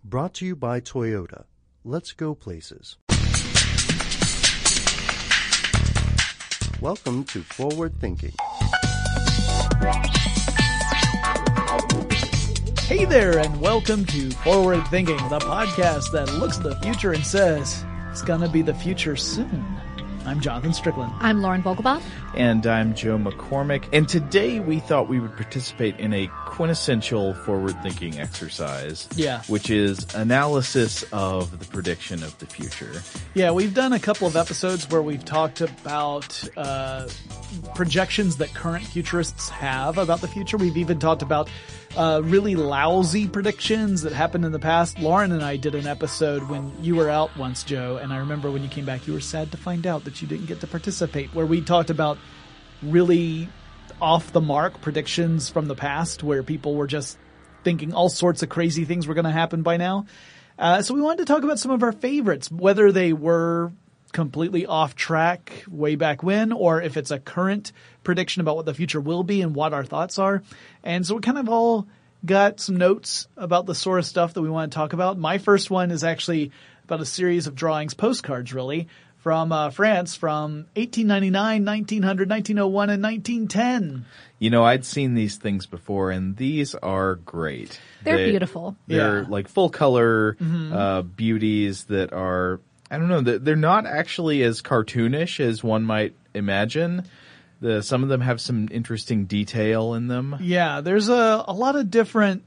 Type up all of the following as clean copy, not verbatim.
Brought to you by Toyota. Let's go places. Welcome to Forward Thinking. Hey there, and welcome to Forward Thinking, the podcast that looks at the future and says, it's gonna be the future soon. I'm Jonathan Strickland. I'm Lauren Vogelbaum. And I'm Joe McCormick. And today we thought we would participate in a quintessential forward-thinking exercise. Yeah. Which is analysis of the prediction of the future. Yeah, we've done a couple of episodes where we've talked about projections that current futurists have about the future. We've even talked about really lousy predictions that happened in the past. Lauren and I did an episode when you were out once, Joe, and I remember when you came back, you were sad to find out that you didn't get to participate, where we talked about really off-the-mark predictions from the past where people were just thinking all sorts of crazy things were going to happen by now. So we wanted to talk about some of our favorites, whether they were completely off track way back when, or if it's a current prediction about what the future will be and what our thoughts are. And so we kind of all got some notes about the sort of stuff that we want to talk about. My first one is actually about a series of drawings, postcards really, from France from 1899, 1900, 1901, and 1910. You know, I'd seen these things before, and these are great. They're beautiful. They're like full-color beauties that are, I don't know, they're not actually as cartoonish as one might imagine. Some of them have some interesting detail in them. Yeah, there's a lot of different,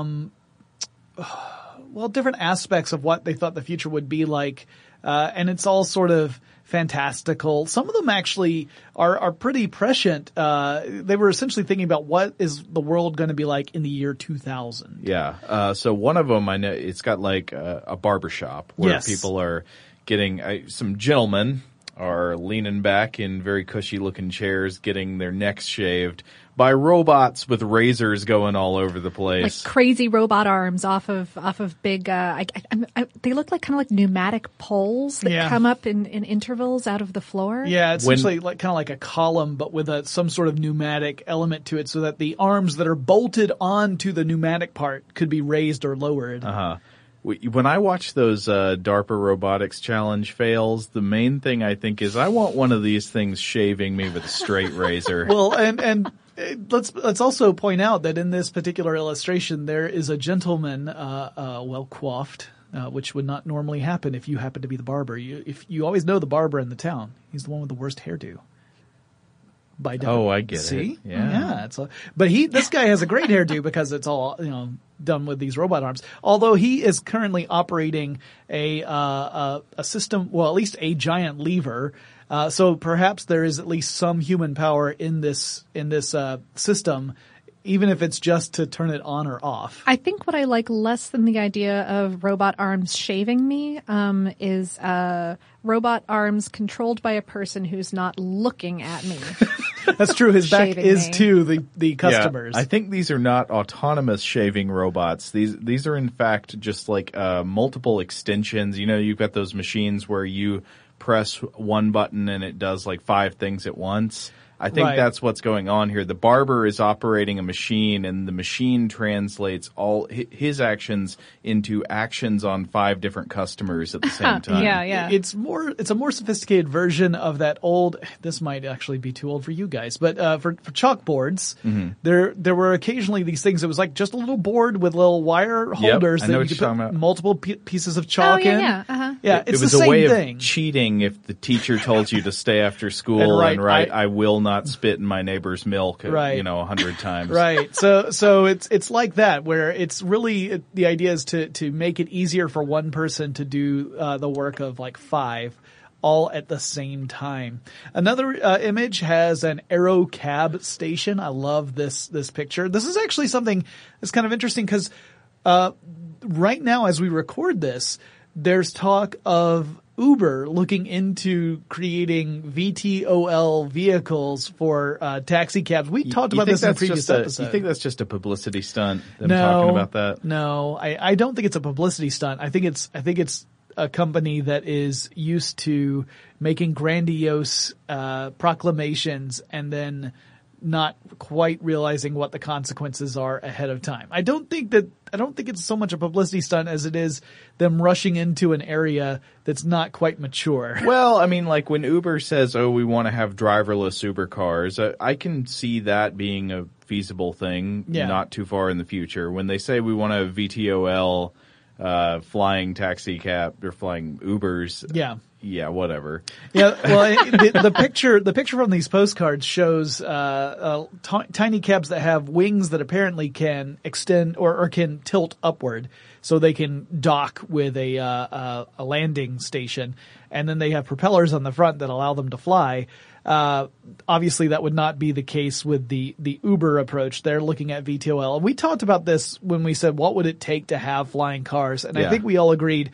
different aspects of what they thought the future would be like. And it's all sort of fantastical. Some of them actually are pretty prescient. They were essentially thinking about what is the world going to be like in the year 2000. Yeah. So one of them, I know, it's got like a barbershop where people are getting, some gentlemen are leaning back in very cushy looking chairs, getting their necks shaved by robots with razors going all over the place. Like crazy robot arms off of big, they look like kind of like pneumatic poles that come up in intervals out of the floor. Yeah, it's essentially like kind of like a column, but with some sort of pneumatic element to it so that the arms that are bolted onto the pneumatic part could be raised or lowered. Uh-huh. When I watch those DARPA Robotics Challenge fails, the main thing I think is I want one of these things shaving me with a straight razor. Well, and let's also point out that in this particular illustration there is a gentleman well coiffed, which would not normally happen if you happen to be the barber. You always know the barber in the town. He's the one with the worst hairdo. I get it. See? Yeah. But this guy has a great hairdo because it's all, done with these robot arms. Although he is currently operating a system, well, at least a giant lever. So perhaps there is at least some human power in this system, even if it's just to turn it on or off. I think what I like less than the idea of robot arms shaving me is robot arms controlled by a person who's not looking at me. That's true. His back is to the customers. Yeah, I think these are not autonomous shaving robots. These are in fact just like multiple extensions. You've got those machines where you press one button and it does like 5 things at once. I think that's what's going on here. The barber is operating a machine, and the machine translates all his actions into actions on 5 different customers at the same time. Yeah. It's a more sophisticated version of that old. This might actually be too old for you guys, but for chalkboards, there were occasionally these things. It was like just a little board with little wire holders that you could put multiple pieces of chalk in. Yeah, it's it was the same a way thing. Of cheating if the teacher told you to stay after school and write, I will not spit in my neighbor's milk, 100 times. Right. So it's like that, where it's really, the idea is to make it easier for one person to do the work of like 5 all at the same time. Another image has an aero cab station. I love this picture. This is actually something that's kind of interesting because right now as we record this, there's talk of Uber looking into creating VTOL vehicles for taxi cabs. We talked about this in a previous episode. You think that's just a publicity stunt? Talking about that? No, I don't think it's a publicity stunt. I think it's a company that is used to making grandiose proclamations and then not quite realizing what the consequences are ahead of time. I don't think it's so much a publicity stunt as it is them rushing into an area that's not quite mature. Well, I mean, like when Uber says, "Oh, we want to have driverless Uber cars," I can see that being a feasible thing not too far in the future. When they say we want a VTOL flying taxi cab or flying Ubers, yeah, whatever. Yeah, well, the picture from these postcards shows tiny cabs that have wings that apparently can extend or can tilt upward, so they can dock with a landing station, and then they have propellers on the front that allow them to fly. Obviously, that would not be the case with the Uber approach. They're looking at VTOL, and we talked about this when we said what would it take to have flying cars, and I think we all agreed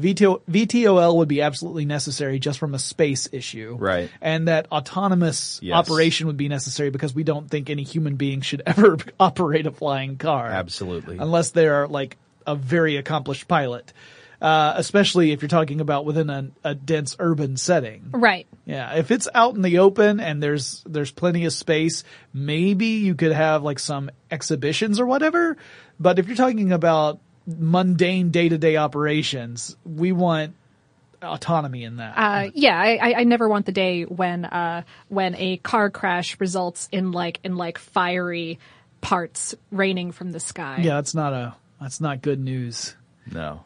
VTOL would be absolutely necessary just from a space issue. Right. And that autonomous operation would be necessary because we don't think any human being should ever operate a flying car. Absolutely. Unless they're like a very accomplished pilot. Especially if you're talking about within a dense urban setting. Right. Yeah. If it's out in the open and there's plenty of space, maybe you could have like some exhibitions or whatever. But if you're talking about mundane day-to-day operations, we want autonomy in that. I never want the day when a car crash results in like fiery parts raining from the sky. Yeah, that's not good news. No.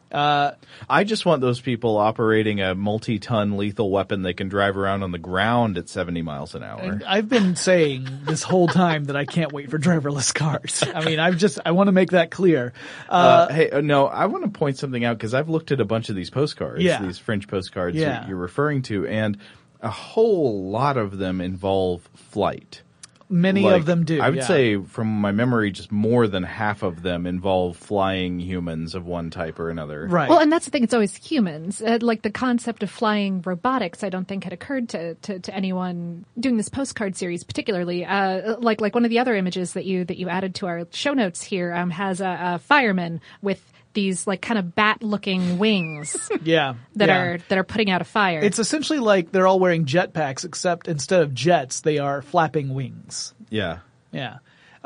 I just want those people operating a multi-ton lethal weapon they can drive around on the ground at 70 miles an hour. And I've been saying this whole time that I can't wait for driverless cars. I mean, I want to make that clear. Hey, no, I want to point something out because I've looked at a bunch of these postcards, these French postcards that you're referring to, and a whole lot of them involve flight. Many of them do. I would say, from my memory, just more than half of them involve flying humans of one type or another. Right. Well, and that's the thing. It's always humans. Like the concept of flying robotics, I don't think had occurred to anyone doing this postcard series, particularly. Like one of the other images that you added to our show notes here has a fireman with these like kind of bat-looking wings that are putting out a fire. It's essentially like they're all wearing jetpacks, except instead of jets, they are flapping wings. Yeah. Yeah.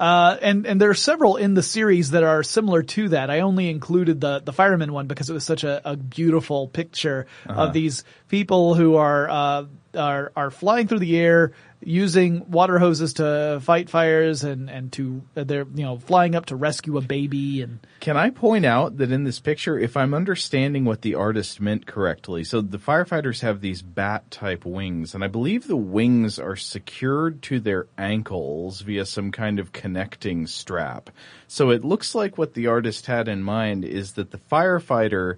And there are several in the series that are similar to that. I only included the fireman one because it was such a beautiful picture of these people who are flying through the air using water hoses to fight fires and to they're flying up to rescue a baby. And can I point out that in this picture, if I'm understanding what the artist meant correctly, so the firefighters have these bat type wings, and I believe the wings are secured to their ankles via some kind of connecting strap. So it looks like what the artist had in mind is that the firefighter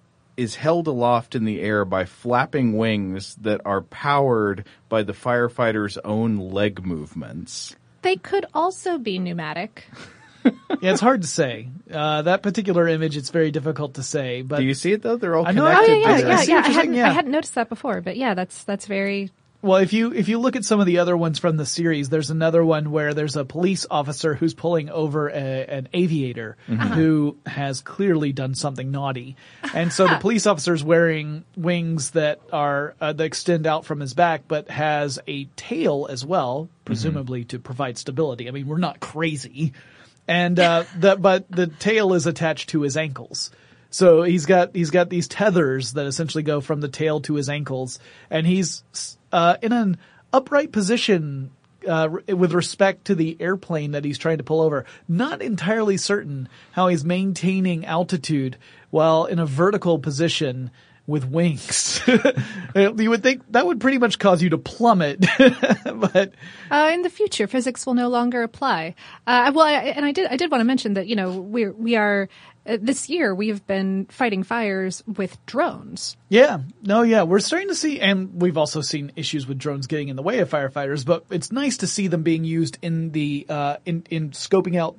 is held aloft in the air by flapping wings that are powered by the firefighter's own leg movements. They could also be pneumatic. Yeah, it's hard to say. That particular image, it's very difficult to say. But do you see it though? They're all I know, connected. I hadn't noticed that before, but yeah, that's very. Well, if you look at some of the other ones from the series, there's another one where there's a police officer who's pulling over an aviator who has clearly done something naughty. And so the police officer's wearing wings that are that extend out from his back, but has a tail as well, presumably to provide stability. I mean, we're not crazy. And but the tail is attached to his ankles. So he's got these tethers that essentially go from the tail to his ankles, and he's in an upright position with respect to the airplane that he's trying to pull over. Not entirely certain how he's maintaining altitude while in a vertical position with wings. You would think that would pretty much cause you to plummet, but in the future, physics will no longer apply. I did want to mention that we are. This year, we've been fighting fires with drones. We're starting to see, and we've also seen issues with drones getting in the way of firefighters. But it's nice to see them being used in the in scoping out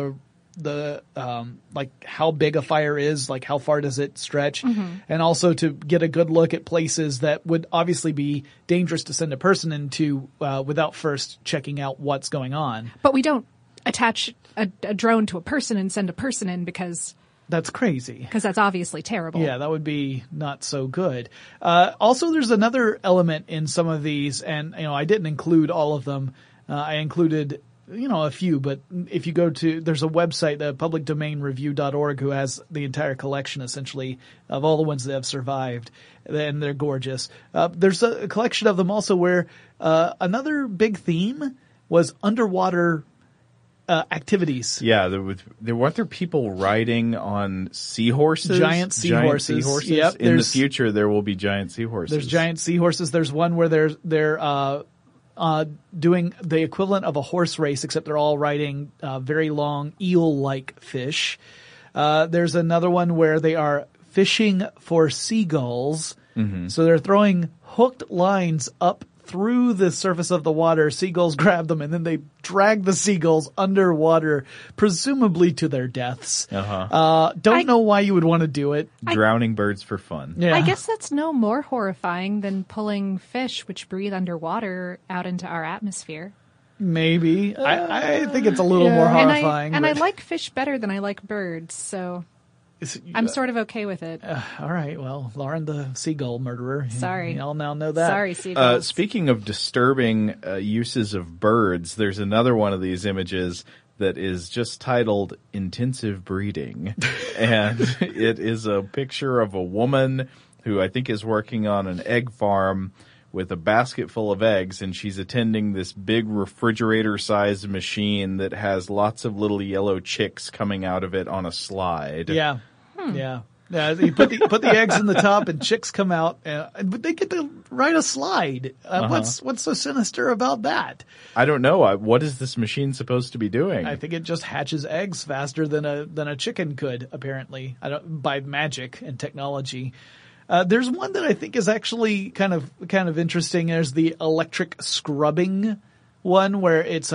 the like how big a fire is, like how far does it stretch, and also to get a good look at places that would obviously be dangerous to send a person into without first checking out what's going on. But we don't attach a drone to a person and send a person in because that's crazy. Because that's obviously terrible. Yeah, that would be not so good. Also, there's another element in some of these, and I didn't include all of them, I included, a few, but if you go to, there's a website, publicdomainreview.org, who has the entire collection, essentially, of all the ones that have survived, and they're gorgeous. There's a collection of them also where another big theme was underwater activities. Yeah, weren't there people riding on seahorses? Giant seahorses. Yep, in the future, there will be giant seahorses. There's giant seahorses. There's one where they're doing the equivalent of a horse race, except they're all riding very long eel-like fish. There's another one where they are fishing for seagulls. Mm-hmm. So they're throwing hooked lines up through the surface of the water. Seagulls grab them, and then they drag the seagulls underwater, presumably to their deaths. Don't know why you would want to do it. Drowning birds for fun. Yeah. I guess that's no more horrifying than pulling fish, which breathe underwater, out into our atmosphere. Maybe. I think it's a little more horrifying. I like fish better than I like birds, so I'm sort of okay with it. All right. Well, Lauren, the seagull murderer. Sorry. Y'all now know that. Sorry, seagulls. Speaking of disturbing uses of birds, there's another one of these images that is just titled Intensive Breeding. And it is a picture of a woman who I think is working on an egg farm with a basket full of eggs, and she's attending this big refrigerator-sized machine that has lots of little yellow chicks coming out of it on a slide. Yeah. Yeah. Yeah, you put the eggs in the top and chicks come out, but they get to ride a slide. What's so sinister about that? I don't know. What is this machine supposed to be doing? I think it just hatches eggs faster than a chicken could, apparently. By magic and technology. There's one that I think is actually kind of interesting. There's the electric scrubbing one, where it's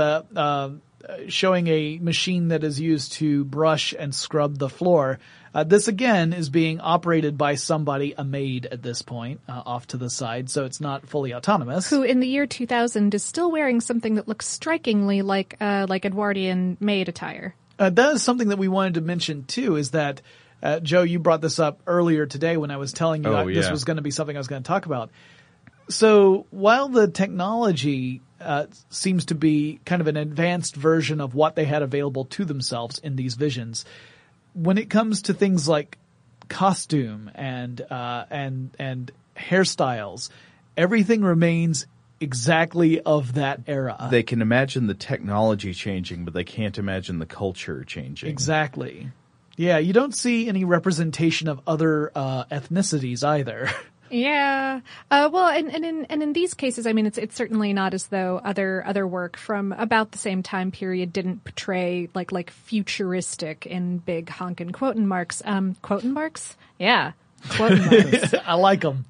showing a machine that is used to brush and scrub the floor. This again is being operated by somebody, a maid at this point, off to the side, so it's not fully autonomous. Who in the year 2000 is still wearing something that looks strikingly like Edwardian maid attire. That is something that we wanted to mention too, is that Joe, you brought this up earlier today when I was telling you this was going to be something I was going to talk about. So while the technology seems to be kind of an advanced version of what they had available to themselves in these visions, when it comes to things like costume and hairstyles, everything remains exactly of that era. They can imagine the technology changing, but they can't imagine the culture changing. Exactly. Yeah, you don't see any representation of other ethnicities either. Yeah. Well, and in these cases, I mean, it's certainly not as though other work from about the same time period didn't portray like futuristic in big honkin' quotin' marks. Quotin' marks? Yeah. Quotin' marks. I like them.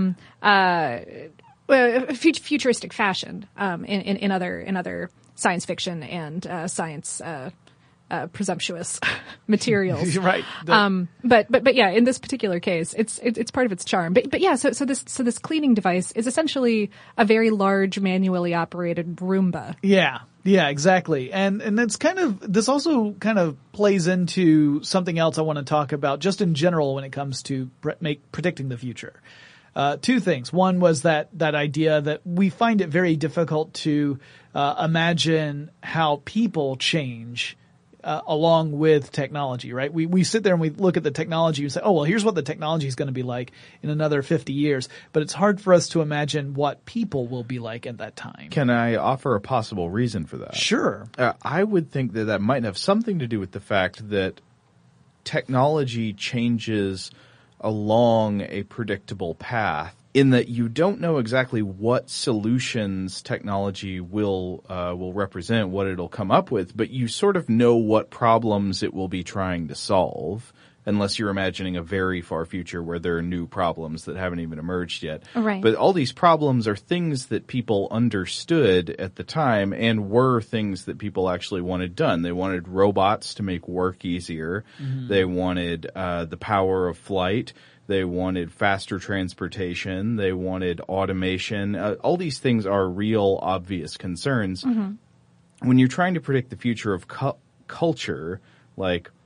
Futuristic fashion, in other science fiction and science, presumptuous materials. Right. But yeah, in this particular case, it's part of its charm. But yeah, so this cleaning device is essentially a very large manually operated Roomba. Yeah. Yeah, exactly. And it's this also kind of plays into something else I want to talk about just in general when it comes to predicting the future. Two things. One was that idea that we find it very difficult to imagine how people change along with technology, right? We sit there and we look at the technology and say, oh, well, here's what the technology is going to be like in another 50 years. But it's hard for us to imagine what people will be like at that time. Can I offer a possible reason for that? Sure. I would think that might have something to do with the fact that technology changes along a predictable path, in that you don't know exactly what solutions technology will represent, what it'll come up with, but you sort of know what problems it will be trying to solve, unless you're imagining a very far future where there are new problems that haven't even emerged yet. Right. But all these problems are things that people understood at the time and were things that people actually wanted done. They wanted robots to make work easier. Mm-hmm. They wanted the power of flight. They wanted faster transportation. They wanted automation. All these things are real, obvious concerns. Mm-hmm. When you're trying to predict the future of culture, like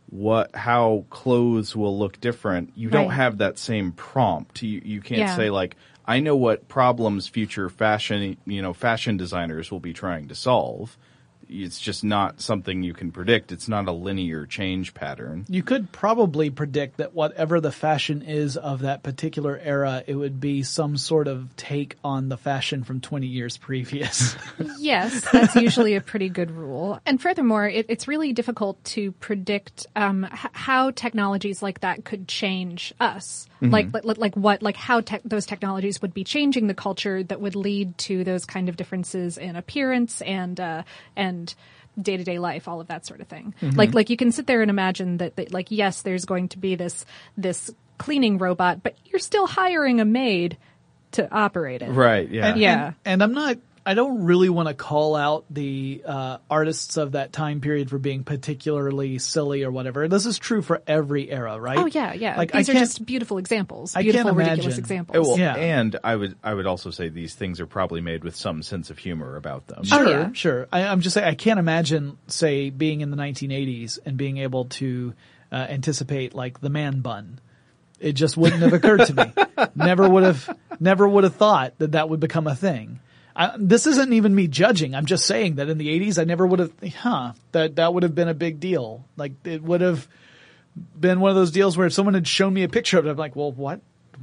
how clothes will look different, you don't Right. have that same prompt. You can't Yeah. say like, I know what problems future fashion designers will be trying to solve. It's just not something you can predict. It's not a linear change pattern. You could probably predict that whatever the fashion is of that particular era, it would be some sort of take on the fashion from 20 years previous. Yes, that's usually a pretty good rule. And furthermore, it's really difficult to predict how technologies like that could change us. How those technologies would be changing the culture that would lead to those kind of differences in appearance and day-to-day life, all of that sort of thing. Like you can sit there and imagine that yes, there's going to be this cleaning robot, but you're still hiring a maid to operate it. Right, yeah. And, Yeah. and I don't really want to call out the artists of that time period for being particularly silly or whatever. This is true for every era, right? Oh yeah. Like, These I are can't- just beautiful examples. I can't Beautiful, ridiculous imagine- examples. Well, Yeah. and I would also say these things are probably made with some sense of humor about them. Oh, Sure, yeah. sure. I'm just saying I can't imagine, say, being in the 1980s and being able to anticipate like the man bun. It just wouldn't have occurred to me. Never would have thought that would become a thing. This isn't even me judging. I'm just saying that in the 80s, I never would have, that would have been a big deal. Like it would have been one of those deals where if someone had shown me a picture of it, I'm like, well, what?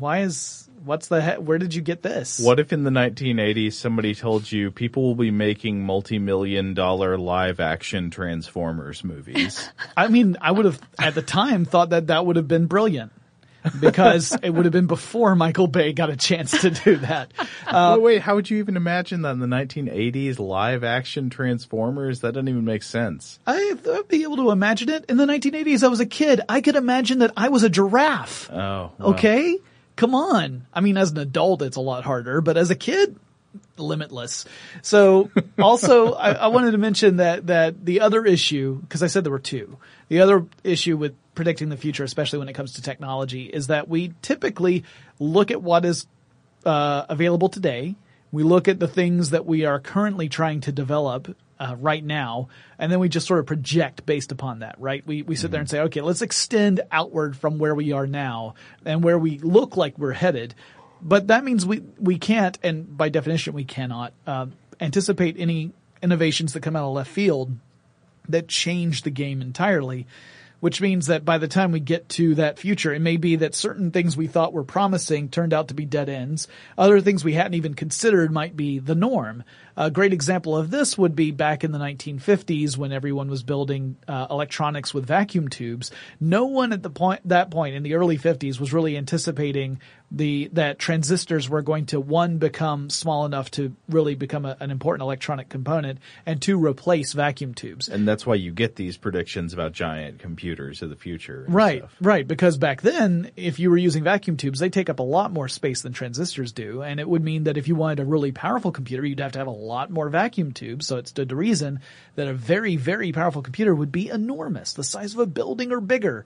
Where did you get this? What if in the 1980s somebody told you people will be making multi-million-dollar live-action Transformers movies? I mean, I would have at the time thought that would have been brilliant. Because it would have been before Michael Bay got a chance to do that. Wait, how would you even imagine that in the 1980s live-action Transformers? That doesn't even make sense. I'd be able to imagine it. In the 1980s, I was a kid. I could imagine that I was a giraffe. Oh, well. Okay? Come on. I mean, as an adult, it's a lot harder, but as a kid, limitless. So also, I wanted to mention that the other issue, because I said there were two, the other issue with predicting the future, especially when it comes to technology, is that we typically look at what is available today. We look at the things that we are currently trying to develop right now, and then we just sort of project based upon that, right? We sit there and say, okay, let's extend outward from where we are now and where we look like we're headed. But that means we can't, and by definition we cannot, anticipate any innovations that come out of left field that change the game entirely. Which means that by the time we get to that future, it may be that certain things we thought were promising turned out to be dead ends. Other things we hadn't even considered might be the norm. A great example of this would be back in the 1950s when everyone was building electronics with vacuum tubes. No one at that point in the early 50s was really anticipating that transistors were going to, one, become small enough to really become an important electronic component, and two, replace vacuum tubes. And that's why you get these predictions about giant computers of the future. And Right, stuff. right. Because back then, if you were using vacuum tubes, they take up a lot more space than transistors do. And it would mean that if you wanted a really powerful computer, you'd have to have a lot more vacuum tubes. So it stood to reason that a very, very powerful computer would be enormous, the size of a building or bigger.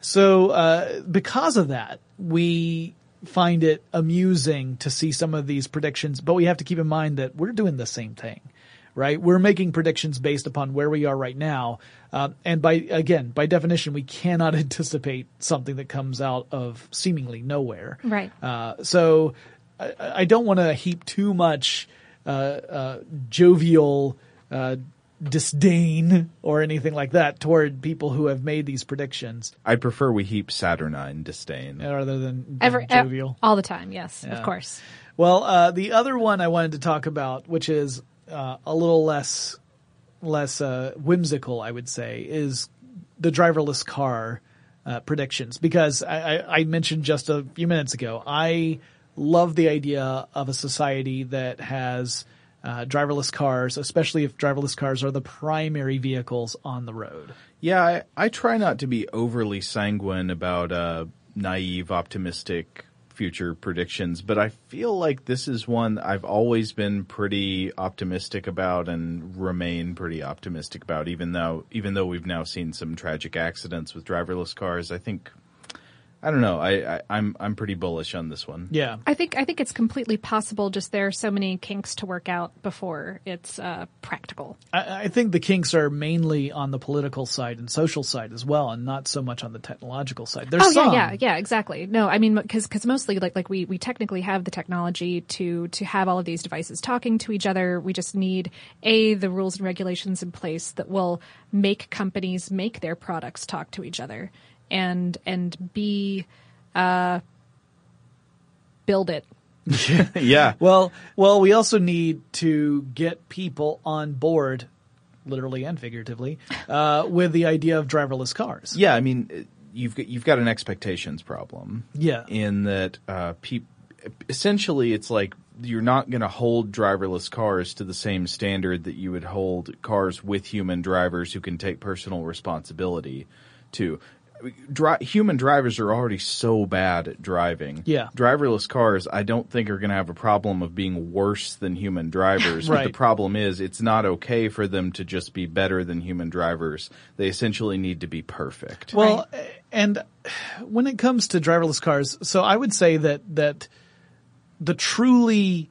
So, because of that, we find it amusing to see some of these predictions, but we have to keep in mind that we're doing the same thing. Right? We're making predictions based upon where we are right now. And by definition, we cannot anticipate something that comes out of seemingly nowhere. Right. So I don't want to heap too much jovial disdain or anything like that toward people who have made these predictions I'd prefer we heap Saturnine disdain. rather than jovial. All the time, yes, Yeah. of course. Well, the other one I wanted to talk about, which is a little less whimsical, I would say, is the driverless car predictions. Because I mentioned just a few minutes ago, I love the idea of a society that has driverless cars, especially if driverless cars are the primary vehicles on the road. Yeah, I try not to be overly sanguine about naive, optimistic future predictions, but I feel like this is one I've always been pretty optimistic about and remain pretty optimistic about, even though we've now seen some tragic accidents with driverless cars. I think I don't know. I'm pretty bullish on this one. Yeah. I think it's completely possible. Just there are so many kinks to work out before it's practical. I think the kinks are mainly on the political side and social side as well, and not so much on the technological side. There's some. Yeah, exactly. No, I mean, because mostly like we technically have the technology to have all of these devices talking to each other. We just need the rules and regulations in place that will make companies make their products talk to each other, and B, build it. Yeah. Well, we also need to get people on board, literally and figuratively, with the idea of driverless cars. Yeah, I mean, you've got an expectations problem. Yeah. In that, essentially, it's like you're not going to hold driverless cars to the same standard that you would hold cars with human drivers who can take personal responsibility to. Human drivers are already so bad at driving. Yeah. Driverless cars, I don't think, are going to have a problem of being worse than human drivers. Right. But the problem is it's not okay for them to just be better than human drivers. They essentially need to be perfect. Well, and when it comes to driverless cars, so I would say that the truly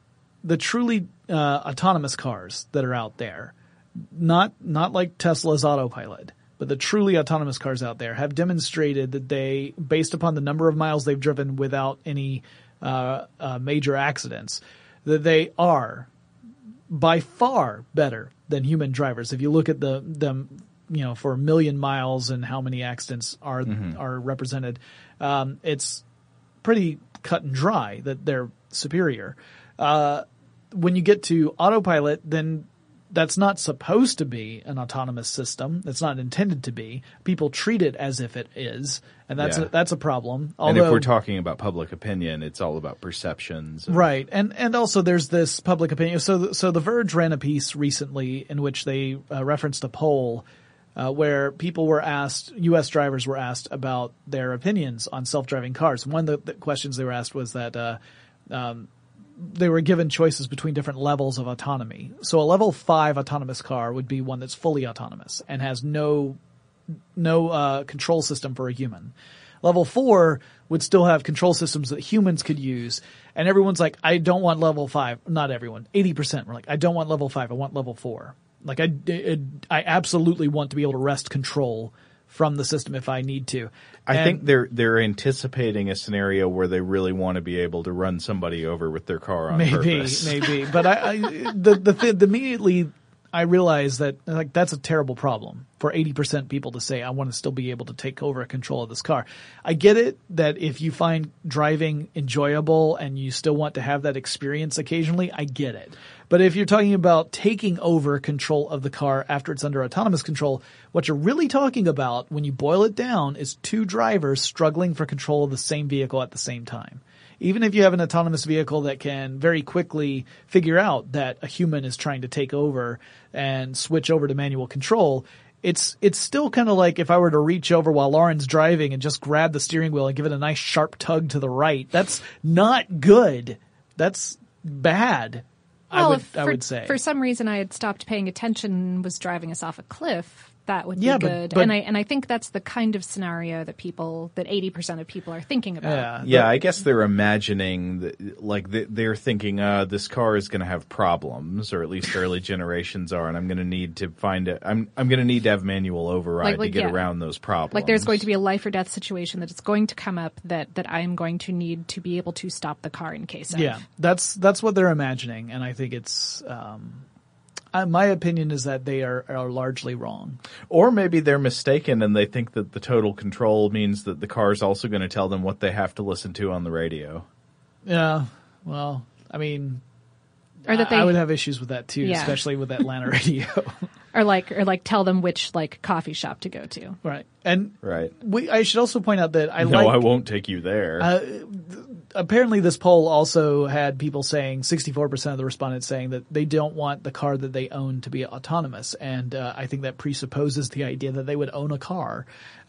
autonomous cars that are out there, not like Tesla's autopilot, but the truly autonomous cars out there have demonstrated that they, based upon the number of miles they've driven without any major accidents, that they are by far better than human drivers. If you look at them, for a million miles and how many accidents are represented, it's pretty cut and dry that they're superior. When you get to autopilot, then that's not supposed to be an autonomous system. It's not intended to be. People treat it as if it is, and that's a problem. And if we're talking about public opinion, it's all about perceptions. Right. And also there's this public opinion. So The Verge ran a piece recently in which they referenced a poll where people were asked, U.S. drivers were asked about their opinions on self-driving cars. One of the questions they were asked was that they were given choices between different levels of autonomy. So a level 5 autonomous car would be one that's fully autonomous and has no control system for a human. Level 4 would still have control systems that humans could use. And everyone's like, I don't want level 5. Not everyone. 80% were like, I don't want level 5. I want level 4. Like I absolutely want to be able to wrest control from the system if I need to. I think they're anticipating a scenario where they really want to be able to run somebody over with their car on purpose. Maybe. But immediately I realized that that's a terrible problem for 80% people to say, I want to still be able to take over control of this car. I get it that if you find driving enjoyable and you still want to have that experience occasionally, I get it. But if you're talking about taking over control of the car after it's under autonomous control, what you're really talking about when you boil it down is two drivers struggling for control of the same vehicle at the same time. Even if you have an autonomous vehicle that can very quickly figure out that a human is trying to take over and switch over to manual control, it's still kind of like if I were to reach over while Lauren's driving and just grab the steering wheel and give it a nice sharp tug to the right. That's not good. That's bad. Well, I would say. For some reason I had stopped paying attention and was driving us off a cliff, that would be good. But, and I think that's the kind of scenario that 80% of people are thinking about. Yeah, I guess they're imagining that, they're thinking, this car is going to have problems, or at least early generations are, and I'm going to need to I'm going to need to have manual override to get around those problems. Like there's going to be a life or death situation that it's going to come up that I am going to need to be able to stop the car in case of. Yeah, that's what they're imagining, and I think it's my opinion is that they are largely wrong. Or maybe they're mistaken and they think that the total control means that the car is also going to tell them what they have to listen to on the radio. Yeah, well, I mean, or that I would have issues with that too, especially with Atlanta radio. or like tell them which coffee shop to go to. Right. And right. I should also point out that I won't take you there. Apparently this poll also had people saying, 64% of the respondents saying that they don't want the car that they own to be autonomous. And I think that presupposes the idea that they would own a car.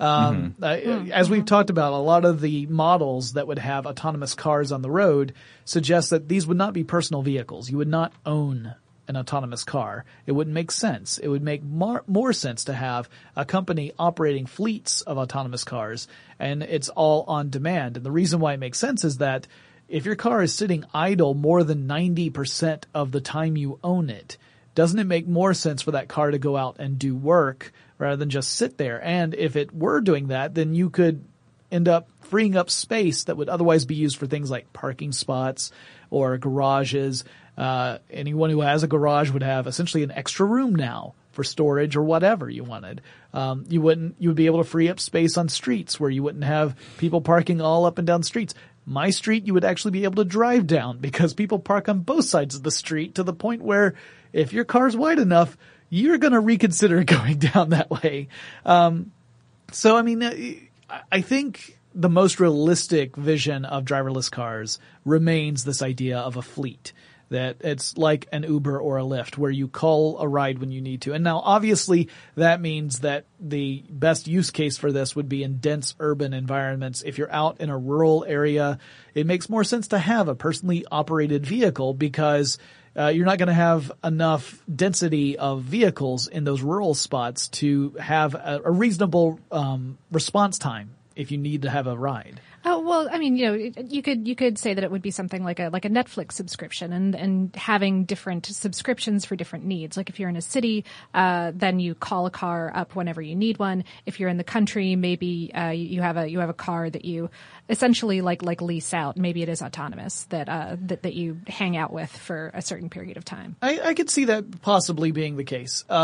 As we've talked about, a lot of the models that would have autonomous cars on the road suggest that these would not be personal vehicles. You would not own an autonomous car. It wouldn't make sense. It would make more sense to have a company operating fleets of autonomous cars, and it's all on demand. And the reason why it makes sense is that if your car is sitting idle more than 90% of the time you own it, doesn't it make more sense for that car to go out and do work rather than just sit there? And if it were doing that, then you could end up freeing up space that would otherwise be used for things like parking spots or garages. Anyone who has a garage would have essentially an extra room now for storage or whatever you wanted. You would be able to free up space on streets where you wouldn't have people parking all up and down streets. My street, you would actually be able to drive down because people park on both sides of the street to the point where if your car's wide enough, you're going to reconsider going down that way. So, I mean, I think the most realistic vision of driverless cars remains this idea of a fleet, that it's like an Uber or a Lyft where you call a ride when you need to. And now obviously that means that the best use case for this would be in dense urban environments. If you're out in a rural area, it makes more sense to have a personally operated vehicle because you're not going to have enough density of vehicles in those rural spots to have a reasonable response time if you need to have a ride. Oh, well, I mean, you could say that it would be something like a Netflix subscription and having different subscriptions for different needs. Like if you're in a city, then you call a car up whenever you need one. If you're in the country, maybe you have a car that you essentially like lease out. Maybe it is autonomous that you hang out with for a certain period of time. I could see that possibly being the case. There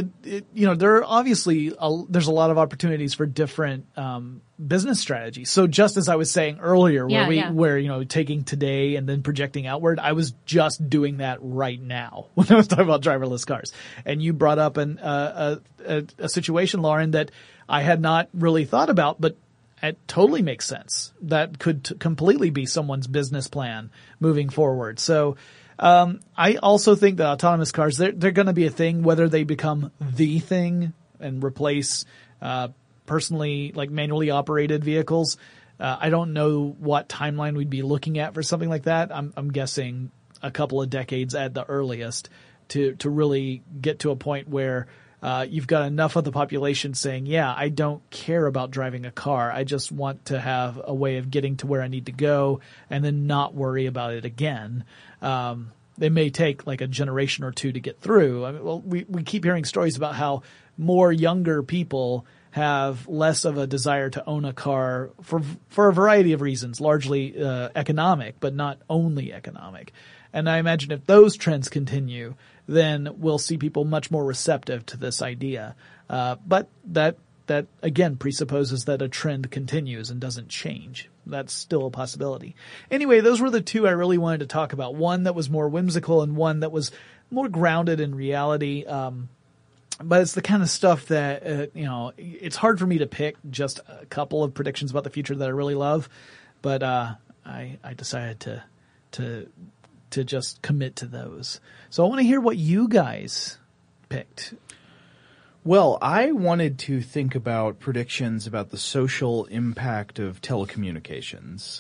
are obviously there's a lot of opportunities for different business strategies. So just as I was saying earlier, where taking today and then projecting outward, I was just doing that right now when I was talking about driverless cars. And you brought up a situation, Lauren, that I had not really thought about, but it totally makes sense. That could completely be someone's business plan moving forward. So I also think that autonomous cars, they're going to be a thing, whether they become the thing and replace personally, like manually operated vehicles. I don't know what timeline we'd be looking at for something like that. I'm guessing a couple of decades at the earliest to really get to a point where you've got enough of the population saying, yeah, I don't care about driving a car. I just want to have a way of getting to where I need to go and then not worry about it again. It may take like a generation or two to get through. I mean, we keep hearing stories about how more younger people have less of a desire to own a car for a variety of reasons, largely economic, but not only economic. And I imagine if those trends continue, then we'll see people much more receptive to this idea. But that again presupposes that a trend continues and doesn't change. That's still a possibility. Anyway, those were the two I really wanted to talk about. One that was more whimsical and one that was more grounded in reality. But it's the kind of stuff that, it's hard for me to pick just a couple of predictions about the future that I really love. But, I decided to just commit to those. So I want to hear what you guys picked. Well, I wanted to think about predictions about the social impact of telecommunications.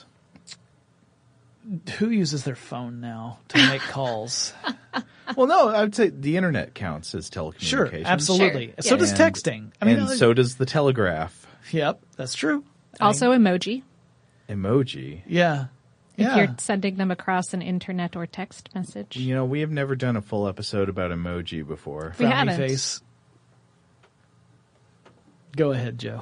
Who uses their phone now to make calls? Well, no, I would say the internet counts as telecommunications. Sure, absolutely. Sure. So Yeah. does texting. I mean, so does the telegraph. Yep, that's true. Also emoji. Emoji. Yeah. If you're sending them across an internet or text message. We have never done a full episode about emoji before. We Frowny haven't. face. Go ahead, Joe.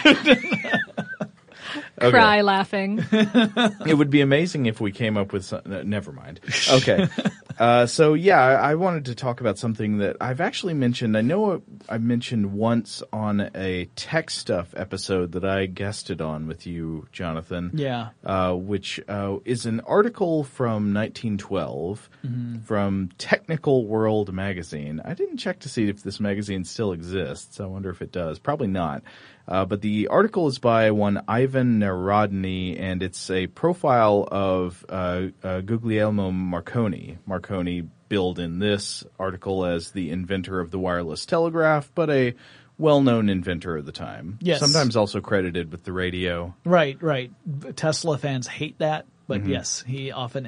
Okay. Cry laughing. It would be amazing if we came up with some. Never mind. Okay. I wanted to talk about something that I've actually mentioned. I know I mentioned once on a tech stuff episode that I guested on with you, Jonathan. Yeah. Which is an article from 1912 from Technical World magazine. I didn't check to see if this magazine still exists. I wonder if it does. Probably not. But the article is by one Ivan Narodny, and it's a profile of Guglielmo Marconi. Marconi billed in this article as the inventor of the wireless telegraph, but a well-known inventor of the time. Yes. Sometimes also credited with the radio. Right. Tesla fans hate that, but yes, he often is.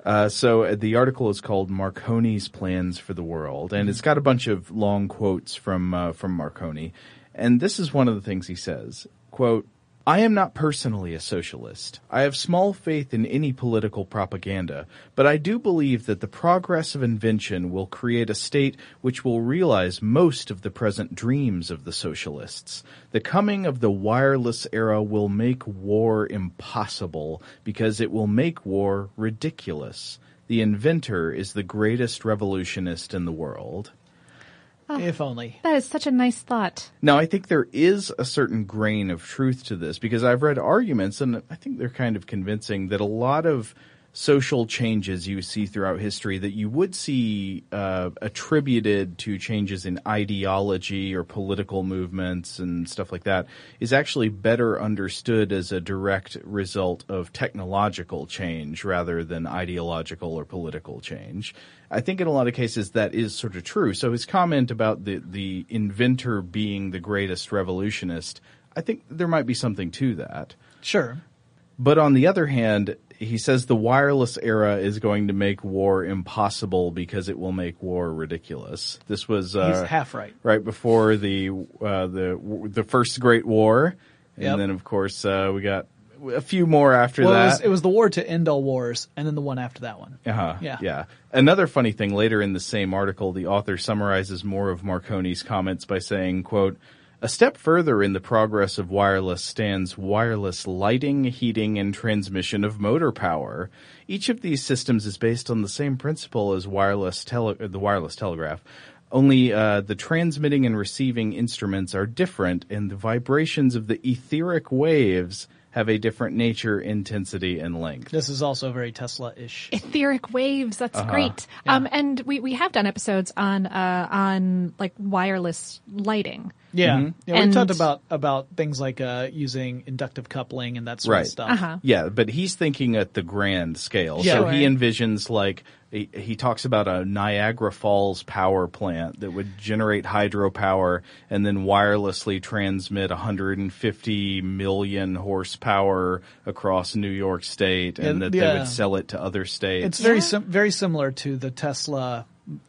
So the article is called Marconi's Plans for the World, and it's got a bunch of long quotes from Marconi. And this is one of the things he says, quote, "I am not personally a socialist. I have small faith in any political propaganda, but I do believe that the progress of invention will create a state which will realize most of the present dreams of the socialists. The coming of the wireless era will make war impossible because it will make war ridiculous. The inventor is the greatest revolutionist in the world." If only. That is such a nice thought. Now, I think there is a certain grain of truth to this because I've read arguments, and I think they're kind of convincing, that a lot of social changes you see throughout history that you would see attributed to changes in ideology or political movements and stuff like that is actually better understood as a direct result of technological change rather than ideological or political change. I think in a lot of cases that is sort of true. So his comment about the inventor being the greatest revolutionist, I think there might be something to that. Sure. But on the other hand, he says the wireless era is going to make war impossible because it will make war ridiculous. This was He's half right. Right before the first Great War, and Yep. then of course we got a few more after Well, that. it was the war to end all wars, and then the one after that one. Uh-huh. Yeah. Yeah. Another funny thing, later in the same article, the author summarizes more of Marconi's comments by saying, quote, "A step further in the progress of wireless stands wireless lighting, heating, and transmission of motor power. Each of these systems is based on the same principle as the wireless telegraph. Only the transmitting and receiving instruments are different, and the vibrations of the etheric waves have a different nature, intensity, and length." This is also very Tesla-ish. Etheric waves. That's great. Yeah. And we have done episodes on like wireless lighting. Yeah. Mm-hmm. Yeah, we And- talked about things like using inductive coupling and that sort Right. of stuff. Uh-huh. Yeah, but he's thinking at the grand scale. Yeah. So he Sure. envisions like he talks about a Niagara Falls power plant that would generate hydropower and then wirelessly transmit 150 million horsepower across New York State, and that they Yeah. would sell it to other states. It's very similar to the Tesla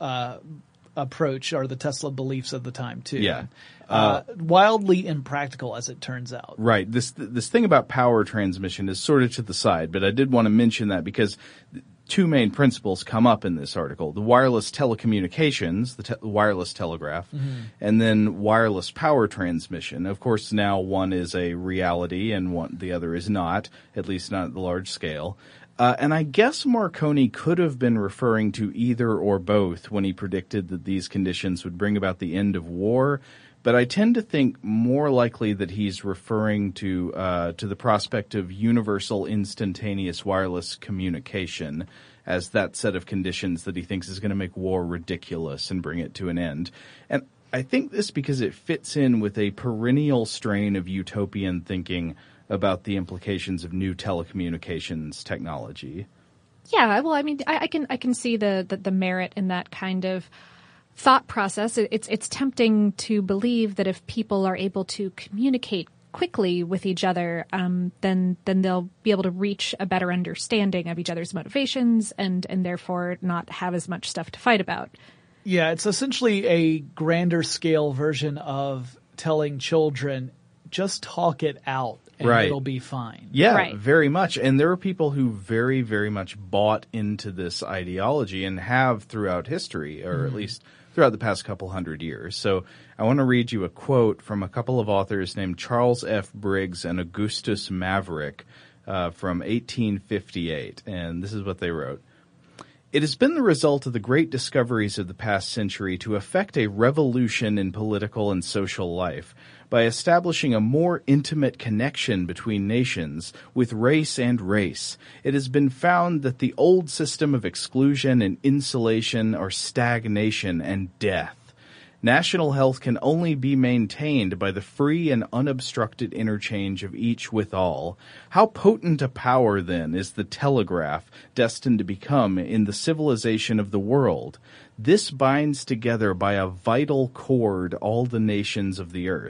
approach or the Tesla beliefs of the time too. Yeah. Wildly impractical as it turns out. Right. This thing about power transmission is sort of to the side, but I did want to mention that because two main principles come up in this article: the wireless telecommunications, the wireless telegraph, and then wireless power transmission. Of course, now one is a reality and the other is not, at least not at the large scale. And I guess Marconi could have been referring to either or both when he predicted that these conditions would bring about the end of war. But I tend to think more likely that he's referring to the prospect of universal instantaneous wireless communication as that set of conditions that he thinks is going to make war ridiculous and bring it to an end. And I think this because it fits in with a perennial strain of utopian thinking about the implications of new telecommunications technology. Yeah, well, I mean, I can see the merit in that kind of thought process. It's tempting to believe that if people are able to communicate quickly with each other, then they'll be able to reach a better understanding of each other's motivations and therefore not have as much stuff to fight about. Yeah, it's essentially a grander scale version of telling children, just talk it out and Right. it'll be fine. Yeah, Right. very much. And there are people who very, very much bought into this ideology and have throughout history, or at least throughout the past couple hundred years. So I want to read you a quote from a couple of authors named Charles F. Briggs and Augustus Maverick from 1858. And this is what they wrote. "It has been the result of the great discoveries of the past century to effect a revolution in political and social life by establishing a more intimate connection between nations with race and race. It has been found that the old system of exclusion and insulation are stagnation and death. National health can only be maintained by the free and unobstructed interchange of each with all. How potent a power, then, is the telegraph destined to become in the civilization of the world? This binds together by a vital cord all the nations of the earth.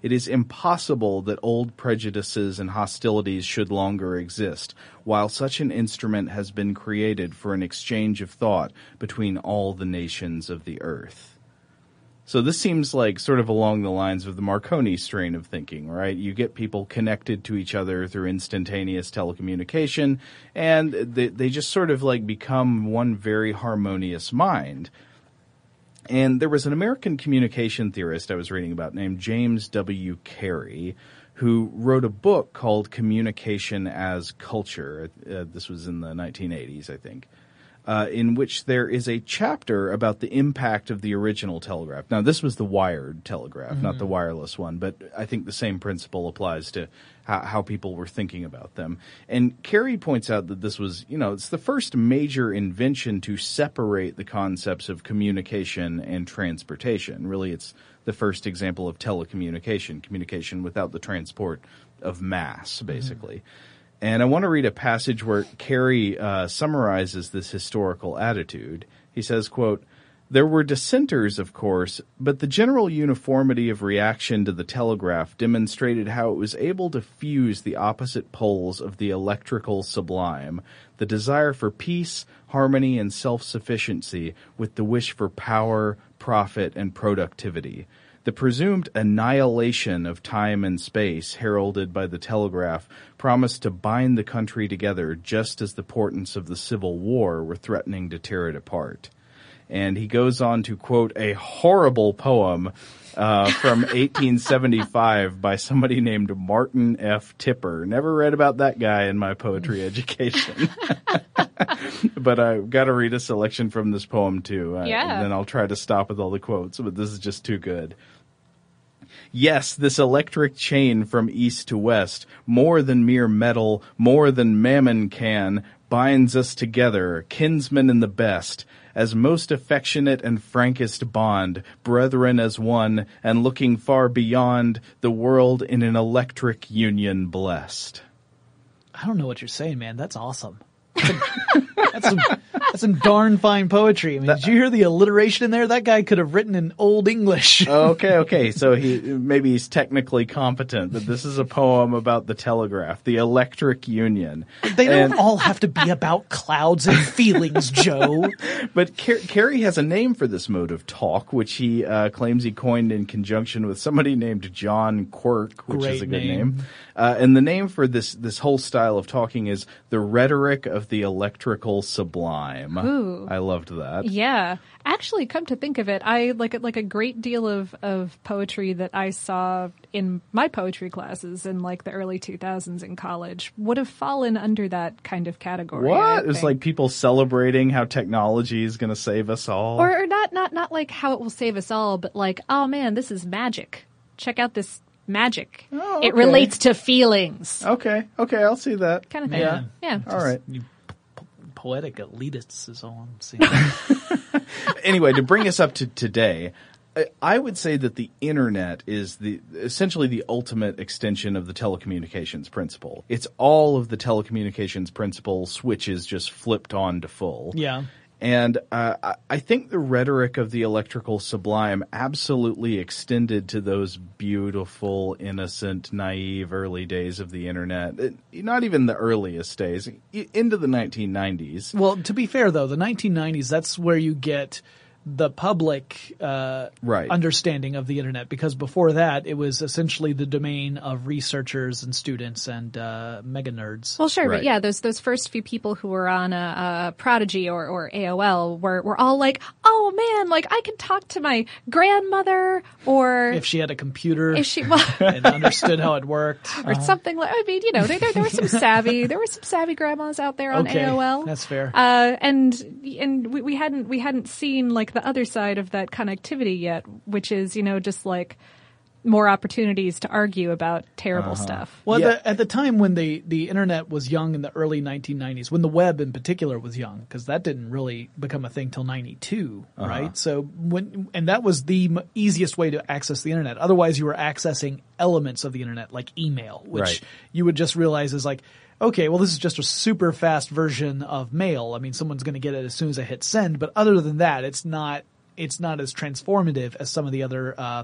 It is impossible that old prejudices and hostilities should longer exist, while such an instrument has been created for an exchange of thought between all the nations of the earth. So this seems like sort of along the lines of the Marconi strain of thinking, right? You get people connected to each other through instantaneous telecommunication, and they just sort of like become one very harmonious mind. And there was an American communication theorist I was reading about named James W. Carey, who wrote a book called Communication as Culture. This was in the 1980s, I think. In which there is a chapter about the impact of the original telegraph. Now, this was the wired telegraph, not the wireless one, but I think the same principle applies to how people were thinking about them. And Carey points out that this was, it's the first major invention to separate the concepts of communication and transportation. Really, it's the first example of telecommunication, communication without the transport of mass, basically. And I want to read a passage where Carey summarizes this historical attitude. He says, quote, "There were dissenters, of course, but the general uniformity of reaction to the telegraph demonstrated how it was able to fuse the opposite poles of the electrical sublime, the desire for peace, harmony, and self-sufficiency with the wish for power, profit, and productivity. The presumed annihilation of time and space heralded by the telegraph promised to bind the country together just as the portents of the Civil War were threatening to tear it apart." And he goes on to quote a horrible poem from 1875 by somebody named Martin F. Tipper. Never read about that guy in my poetry education. But I've got to read a selection from this poem too. Yeah. And then I'll try to stop with all the quotes, but this is just too good. "Yes, this electric chain from east to west, more than mere metal, more than mammon can, binds us together, kinsmen in the best, as most affectionate and frankest bond, brethren as one, and looking far beyond, the world in an electric union blessed." I don't know what you're saying, man. That's awesome. That's some darn fine poetry. I mean, did you hear the alliteration in there? That guy could have written in Old English. Okay. So maybe he's technically competent, but this is a poem about the telegraph, the electric union. They don't all have to be about clouds and feelings, Joe. But Carey has a name for this mode of talk, which he claims he coined in conjunction with somebody named John Quirk, which is a good name. And the name for this whole style of talking is the rhetoric of the electrical sublime. Ooh. I loved that. Yeah. Actually, come to think of it, I like a great deal of poetry that I saw in my poetry classes in like the early 2000s in college would have fallen under that kind of category. What? It was like people celebrating how technology is going to save us all? Or not like how it will save us all, but like, oh man, this is magic. Check out this magic. Oh, okay. It relates to feelings. Okay, I'll see that. Kind of thing. Yeah. Yeah. All right. You poetic elitists is all I'm seeing. Anyway, to bring us up to today, I would say that the internet is essentially the ultimate extension of the telecommunications principle. It's all of the telecommunications principle switches just flipped on to full. Yeah. And I think the rhetoric of the electrical sublime absolutely extended to those beautiful, innocent, naive early days of the internet. Not even the earliest days, into the 1990s. Well, to be fair, though, the 1990s, that's where you get the public understanding of the internet, because before that it was essentially the domain of researchers and students and mega nerds. Well, sure, Right. but yeah, those first few people who were on a Prodigy or AOL were all like, oh man, like I could talk to my grandmother, or If she had a computer if she and understood how it worked. or something like. I mean, there were some savvy grandmas out there on Okay, AOL. that's fair. And we hadn't seen like the other side of that connectivity yet, which is, just like more opportunities to argue about terrible stuff. Well, Yeah. at the time when the internet was young in the early 1990s, when the web in particular was young, because that didn't really become a thing till 92, right? So and that was the easiest way to access the internet. Otherwise, you were accessing elements of the internet like email, which Right. you would just realize is like, okay, well, this is just a super fast version of mail. I mean, someone's going to get it as soon as I hit send, but other than that, it's not as transformative as some of the other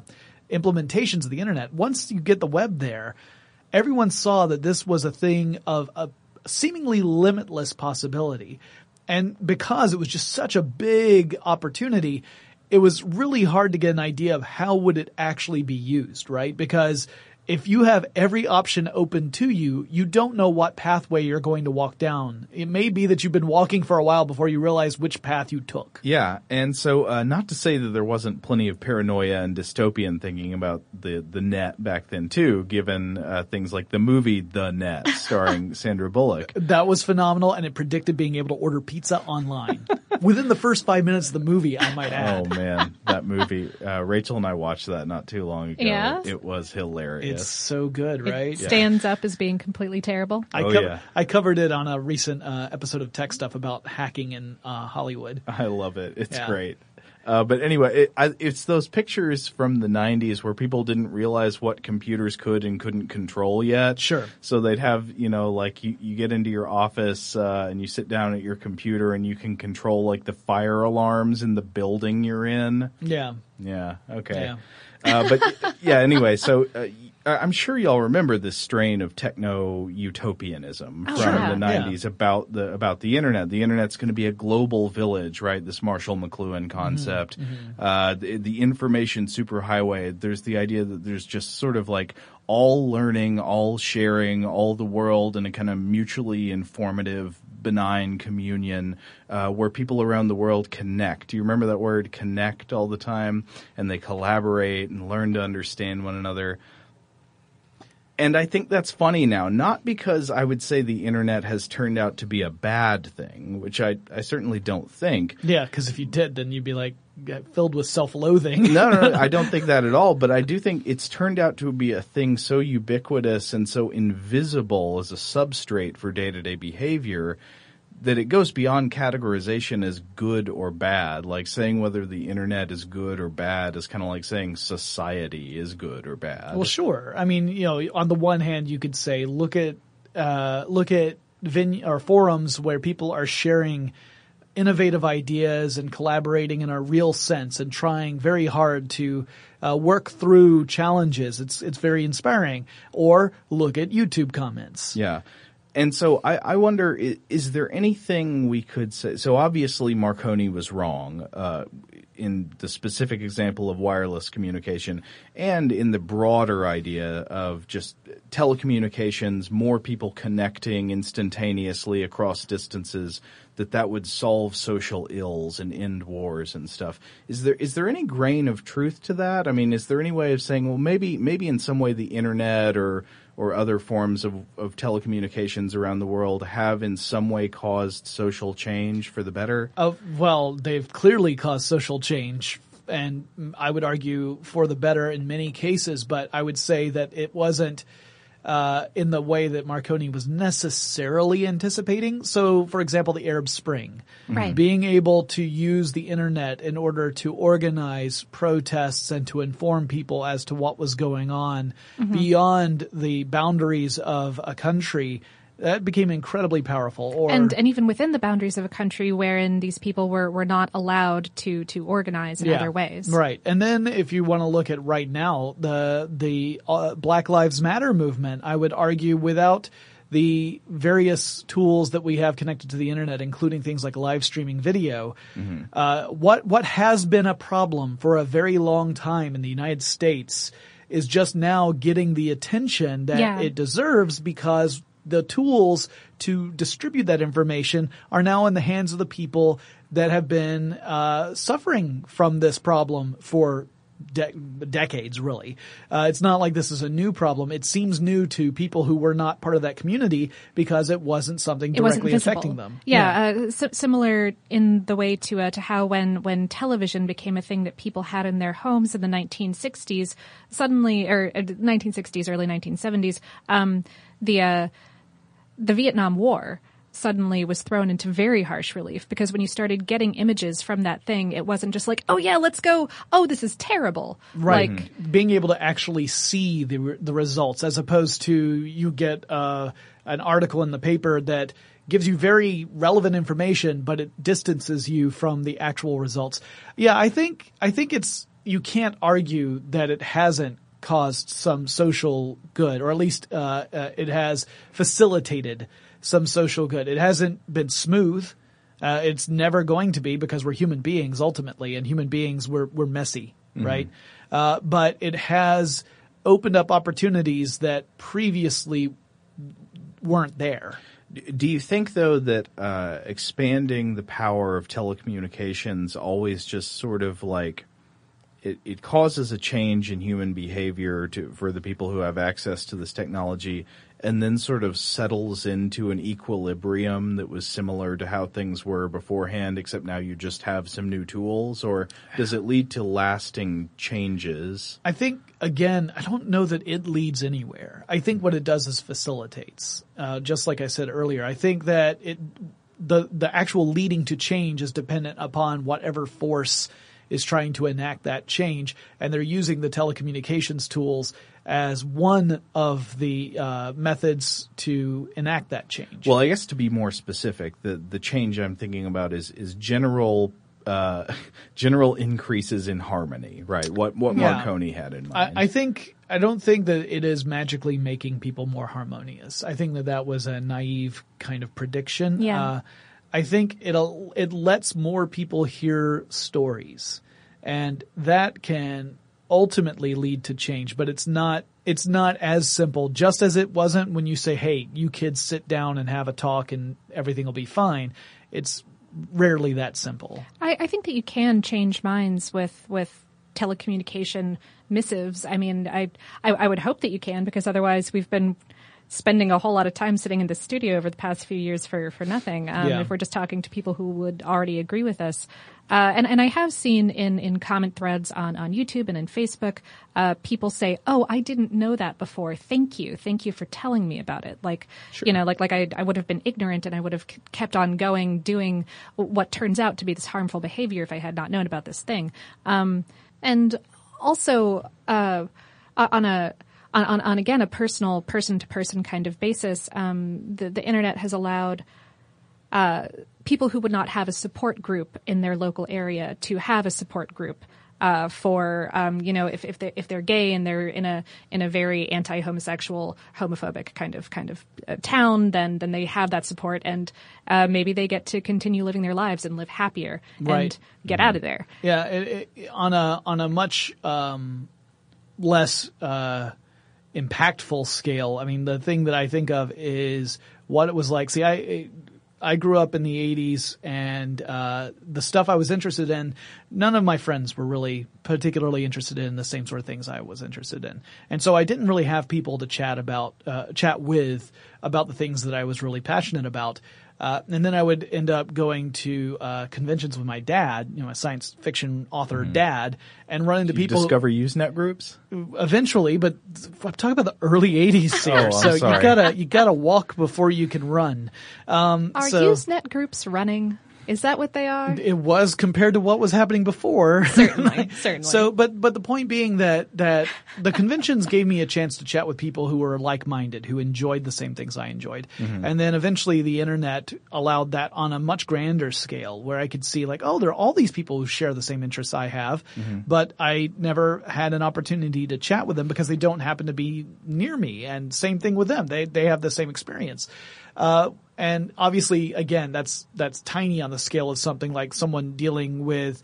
implementations of the internet, once you get the web there, everyone saw that this was a thing of a seemingly limitless possibility. And because it was just such a big opportunity, it was really hard to get an idea of how would it actually be used, right? Because if you have every option open to you, you don't know what pathway you're going to walk down. It may be that you've been walking for a while before you realize which path you took. Yeah, and so not to say that there wasn't plenty of paranoia and dystopian thinking about the net back then too, given things like the movie The Net starring Sandra Bullock. That was phenomenal, and it predicted being able to order pizza online. Within the first 5 minutes of the movie, I might add. Oh man, that movie. Rachel and I watched that not too long ago. Yeah? It was hilarious. It's so good, right? It stands up as being completely terrible. I covered it on a recent episode of Tech Stuff about hacking in Hollywood. I love it. It's Yeah. great. But anyway, it's those pictures from the 90s where people didn't realize what computers could and couldn't control yet. Sure. So they'd have, like you get into your office and you sit down at your computer and you can control like the fire alarms in the building you're in. Yeah. Yeah. Okay. Yeah. But yeah, anyway, so I'm sure y'all remember this strain of techno-utopianism from sure. the 90s about the internet. The internet's going to be a global village, right? This Marshall McLuhan concept. The information superhighway, there's the idea that there's just sort of like all learning, all sharing, all the world in a kind of mutually informative, benign communion where people around the world connect. Do you remember that word connect all the time? And they collaborate and learn to understand one another. And I think that's funny now, not because I would say the internet has turned out to be a bad thing, which I certainly don't think. Yeah, because if you did, then you'd be like filled with self-loathing. No, I don't think that at all. But I do think it's turned out to be a thing so ubiquitous and so invisible as a substrate for day-to-day behavior that it goes beyond categorization as good or bad. Like saying whether the internet is good or bad is kind of like saying society is good or bad. Well, sure. I mean, on the one hand, you could say look at forums where people are sharing innovative ideas and collaborating in a real sense and trying very hard to work through challenges. It's very inspiring. Or look at YouTube comments. Yeah. And so I wonder, is there anything we could say? So obviously Marconi was wrong in the specific example of wireless communication and in the broader idea of just telecommunications, more people connecting instantaneously across distances, that would solve social ills and end wars and stuff. Is there any grain of truth to that? I mean, is there any way of saying, well, maybe in some way the internet or other forms of telecommunications around the world have in some way caused social change for the better? Well, they've clearly caused social change, and I would argue for the better in many cases, but I would say that it wasn't in the way that Marconi was necessarily anticipating. So, for example, the Arab Spring. Right. Being able to use the internet in order to organize protests and to inform people as to what was going on beyond the boundaries of a country, that became incredibly powerful. And even within the boundaries of a country wherein these people were not allowed to organize in other ways. Right. And then if you want to look at right now, the Black Lives Matter movement, I would argue without the various tools that we have connected to the internet, including things like live streaming video, what has been a problem for a very long time in the United States is just now getting the attention that it deserves, because the tools to distribute that information are now in the hands of the people that have been suffering from this problem for decades, really. It's not like this is a new problem. It seems new to people who were not part of that community because it wasn't something directly affecting them. Yeah, similar in the way to how when television became a thing that people had in their homes in the 1960s, suddenly, or 1960s, early 1970s, the Vietnam War suddenly was thrown into very harsh relief, because when you started getting images from that thing, it wasn't just like, oh yeah, let's go, oh, this is terrible. Right. Like, being able to actually see the results, as opposed to you get an article in the paper that gives you very relevant information, but it distances you from the actual results. Yeah, I think it's you can't argue that it hasn't caused some social good, or at least it has facilitated some social good. It hasn't been smooth. It's never going to be, because we're human beings ultimately, and human beings we're messy, right? But it has opened up opportunities that previously weren't there. Do you think, though, that expanding the power of telecommunications always just sort of like it causes a change in human behavior for the people who have access to this technology, and then sort of settles into an equilibrium that was similar to how things were beforehand, except now you just have some new tools? Or does it lead to lasting changes? I think, again, I don't know that it leads anywhere. I think what it does is facilitates. Just like I said earlier, I think that the actual leading to change is dependent upon whatever force is trying to enact that change, and they're using the telecommunications tools as one of the methods to enact that change. Well, I guess to be more specific, the change I'm thinking about is general increases in harmony, right? What Marconi had in mind. I don't think that it is magically making people more harmonious. I think that was a naive kind of prediction. Yeah. I think it lets more people hear stories, and that can ultimately lead to change. But it's not as simple. Just as it wasn't when you say, "Hey, you kids sit down and have a talk, and everything will be fine." It's rarely that simple. I think that you can change minds with telecommunication missives. I mean, I would hope that you can, because otherwise we've been spending a whole lot of time sitting in the studio over the past few years for nothing. If we're just talking to people who would already agree with us. And I have seen in comment threads on YouTube and in Facebook, people say, "Oh, I didn't know that before. Thank you for telling me about it." Like, Sure. like I would have been ignorant, and I would have kept on going, doing what turns out to be this harmful behavior if I had not known about this thing. And also, on again, a personal person-to-person kind of basis, the internet has allowed people who would not have a support group in their local area to have a support group for if they're gay and they're in a very anti-homosexual, homophobic kind of town, then they have that support, and maybe they get to continue living their lives and live happier and get out of there. Yeah, on a much less impactful scale. I mean, the thing that I think of is what it was like. See, I grew up in the 80s, and the stuff I was interested in, none of my friends were really particularly interested in the same sort of things I was interested in. And so I didn't really have people to chat with about the things that I was really passionate about. And then I would end up going to conventions with my dad, my science fiction author dad, and run into people. Discover Usenet groups? Eventually, but I'm talking about the early 80s here. I'm sorry. you gotta walk before you can run. Are Usenet groups running? Is that what they are? It was, compared to what was happening before. Certainly. So, but the point being that the conventions gave me a chance to chat with people who were like-minded, who enjoyed the same things I enjoyed. Mm-hmm. And then eventually the internet allowed that on a much grander scale, where I could see like, oh, there are all these people who share the same interests I have, but I never had an opportunity to chat with them because they don't happen to be near me. And same thing with them. They have the same experience. And obviously, again, that's tiny on the scale of something like someone dealing with,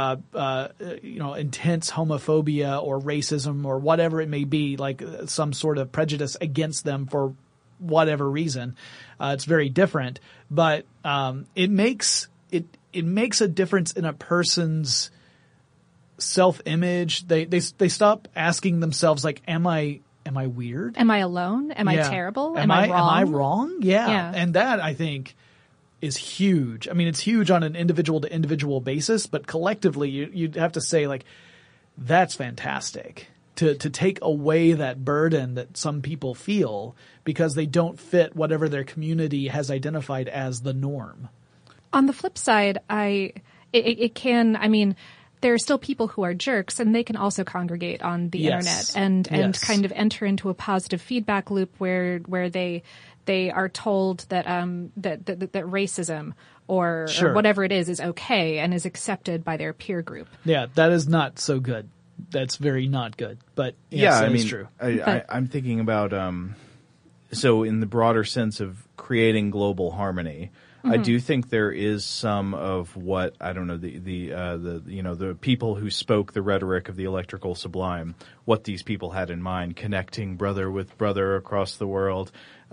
intense homophobia or racism or whatever it may be, like some sort of prejudice against them for whatever reason. It's very different, but it makes a difference in a person's self-image. They stop asking themselves like, Am I weird? Am I alone? Am I terrible? Am I wrong? Am I wrong? Yeah. And that, I think, is huge. I mean, it's huge on an individual to individual basis, but collectively you'd have to say like, that's fantastic to take away that burden that some people feel because they don't fit whatever their community has identified as the norm. On the flip side, there are still people who are jerks, and they can also congregate on the internet and kind of enter into a positive feedback loop where they they are told that that racism or Sure. whatever it is okay and is accepted by their peer group. Yeah, that is not so good. That's very not good. But yes, Yeah, that I is mean, true. I'm thinking about so in the broader sense of creating global harmony, I do think there is some of what I don't know the people who spoke the rhetoric of the electrical sublime, what these people had in mind, connecting brother with brother across the world,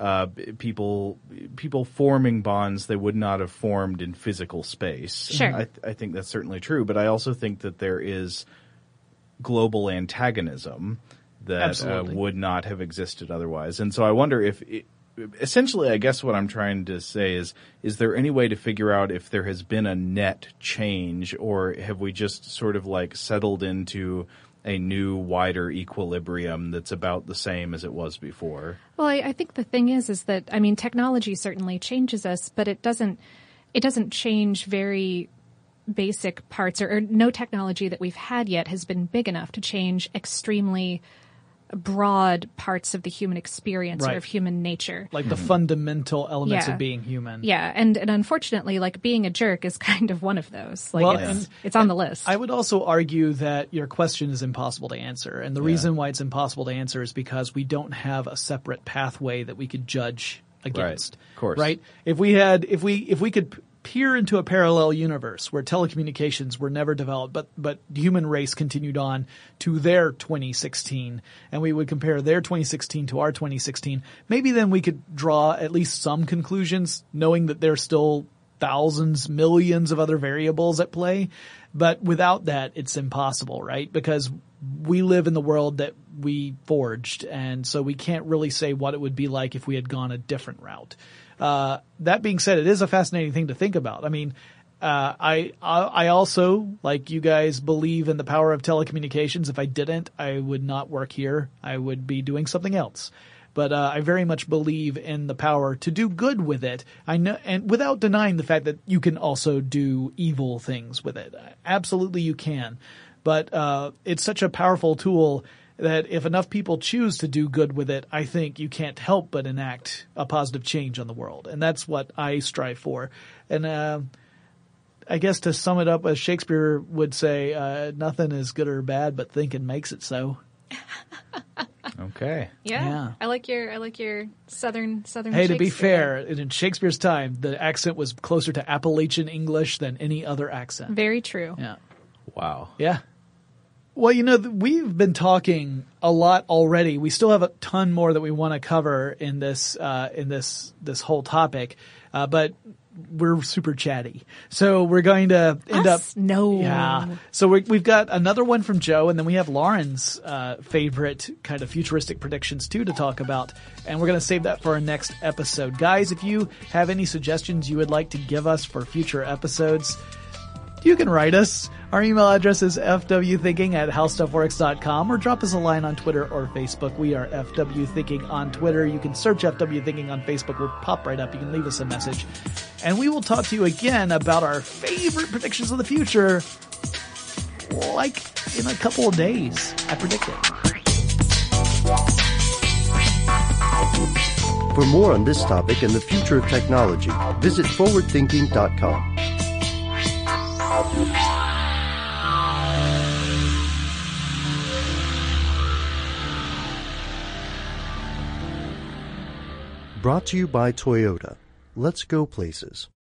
people forming bonds they would not have formed in physical space. Sure. I think that's certainly true, but I also think that there is global antagonism that Absolutely. would not have existed otherwise. And so I wonder if essentially, I guess what I'm trying to say is there any way to figure out if there has been a net change, or have we just sort of like settled into a new, wider equilibrium that's about the same as it was before? Well, I think the thing is that, I mean, technology certainly changes us, but it doesn't change very basic parts, or no technology that we've had yet has been big enough to change extremely broad parts of the human experience Right. or of human nature. Like the fundamental elements Yeah. of being human. Yeah, and unfortunately, like, being a jerk is kind of one of those. Like, Well, it's on the list. I would also argue that your question is impossible to answer. And the reason why it's impossible to answer is because we don't have a separate pathway that we could judge against. Right. Of course. Right? If we could peer into a parallel universe where telecommunications were never developed, but the human race continued on to their 2016, and we would compare their 2016 to our 2016, maybe then we could draw at least some conclusions, knowing that there's still thousands, millions of other variables at play. But without that, it's impossible, right? Because we live in the world that we forged, and so we can't really say what it would be like if we had gone a different route. That being said, it is a fascinating thing to think about. I mean, I also, like you guys, believe in the power of telecommunications. If I didn't, I would not work here. I would be doing something else. But I very much believe in the power to do good with it. I know, and without denying the fact that you can also do evil things with it. Absolutely, you can. But it's such a powerful tool that if enough people choose to do good with it, I think you can't help but enact a positive change on the world. And that's what I strive for. And I guess to sum it up, as Shakespeare would say, nothing is good or bad, but thinking makes it so. Okay. yeah. I like your southern Hey, to be Shakespeare. fair, in Shakespeare's time, the accent was closer to Appalachian English than any other accent. Very true. Yeah. Wow. Yeah. Well, we've been talking a lot already. We still have a ton more that we want to cover in this whole topic, but we're super chatty. So we're going to end up. No. Yeah. So we've got another one from Joe, and then we have Lauren's favorite kind of futuristic predictions too to talk about, and we're going to save that for our next episode. Guys, if you have any suggestions you would like to give us for future episodes, you can write us. Our email address is fwthinking@howstuffworks.com, or drop us a line on Twitter or Facebook. We are FW Thinking on Twitter. You can search FW Thinking on Facebook. We'll pop right up. You can leave us a message. And we will talk to you again about our favorite predictions of the future, like in a couple of days. I predict it. For more on this topic and the future of technology, visit forwardthinking.com. Brought to you by Toyota. Let's go places.